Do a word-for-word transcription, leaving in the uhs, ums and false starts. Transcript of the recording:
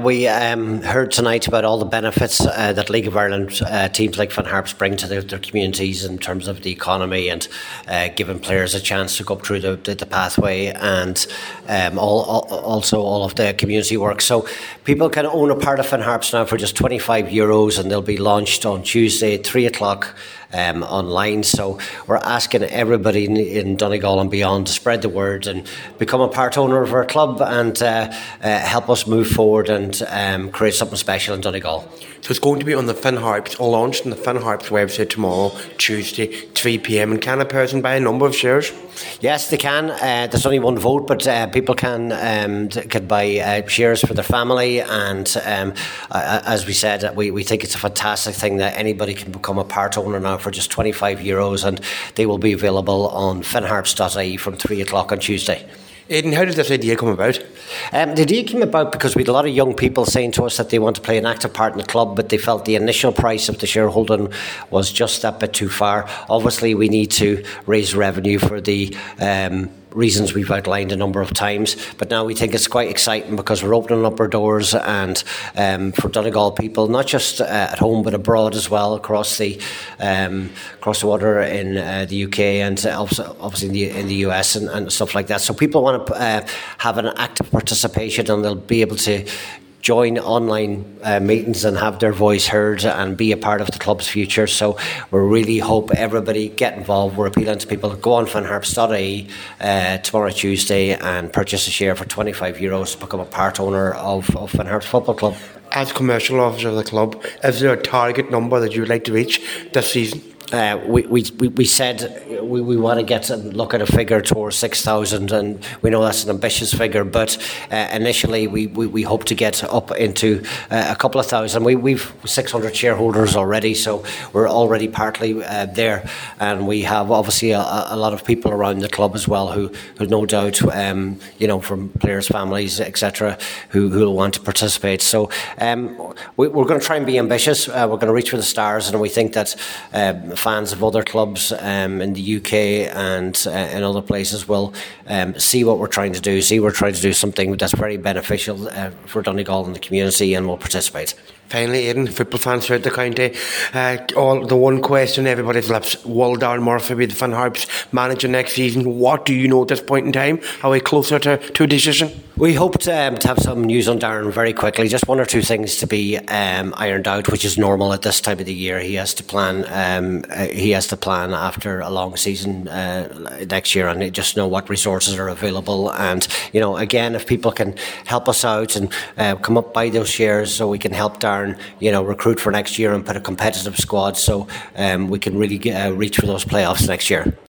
we um, heard tonight about all the benefits uh, that League of Ireland uh, teams like Finn Harps bring to their, their communities in terms of the economy and uh, giving players a chance to go up through the, the, the pathway, and um, all, all, also all of the community work. So people can own a part of Finn Harps now for just twenty-five euros, and they'll be launched on Tuesday at three o'clock. Um, online. So we're asking everybody in, in Donegal and beyond to spread the word and become a part owner of our club, and uh, uh, help us move forward and um, create something special in Donegal. So it's going to be on the Finn Harps, launched on the Finn Harps website tomorrow, Tuesday, three p.m. And can a person buy a number of shares? Yes, they can. Uh, there's only one vote, but uh, people can um, can buy uh, shares for their family. And um, uh, as we said, we, we think it's a fantastic thing that anybody can become a part owner now for just twenty-five euros, and they will be available on finn harps dot I E from three o'clock on Tuesday. Aidan, how did this idea come about? Um, the idea came about because we had a lot of young people saying to us that they want to play an active part in the club, but they felt the initial price of the shareholding was just that bit too far. Obviously, we need to raise revenue for the um, reasons we've outlined a number of times, but now we think it's quite exciting because we're opening up our doors, and um, for Donegal people, not just uh, at home but abroad as well, across the um, across the water in uh, the U K, and also obviously in the, in the U S and, and stuff like that. So people want to uh, have an active participation, and they'll be able to join online uh, meetings and have their voice heard and be a part of the club's future. So we really hope everybody get involved. We're appealing to people to go on finn harps dot I E uh, tomorrow Tuesday and purchase a share for twenty-five euros to become a part owner of, of Finn Harps Football Club. As commercial officer of the club, is there a target number that you would like to reach this season? Uh, we, we we said we, we want to get and look at a figure towards six thousand, and we know that's an ambitious figure, but uh, initially we, we, we hope to get up into uh, a couple of thousand. We, we've six hundred shareholders already, so we're already partly uh, there, and we have obviously a, a lot of people around the club as well who, who no doubt, um, you know, from players' families, et cetera, who who want to participate. So um, we, we're going to try and be ambitious. Uh, we're going to reach for the stars, and we think that Um, fans of other clubs um, in the U K and uh, in other places will um, see what we're trying to do, see we're trying to do something that's very beneficial uh, for Donegal and the community, and will participate. Finally, Aidan, football fans throughout the county, uh, all the one question everybody's lips: will Darren Murphy be the Finn Harps manager next season? What do you know at this point in time? Are we closer to, to a decision? We hope to, um, to have some news on Darren very quickly. Just one or two things to be um, ironed out, which is normal at this time of the year. He has to plan. Um, uh, he has to plan after a long season uh, next year, and just know what resources are available. And you know, again, if people can help us out and uh, come up buy those shares, so we can help Darren, you know, recruit for next year and put a competitive squad, so um, we can really get, uh, reach for those playoffs next year.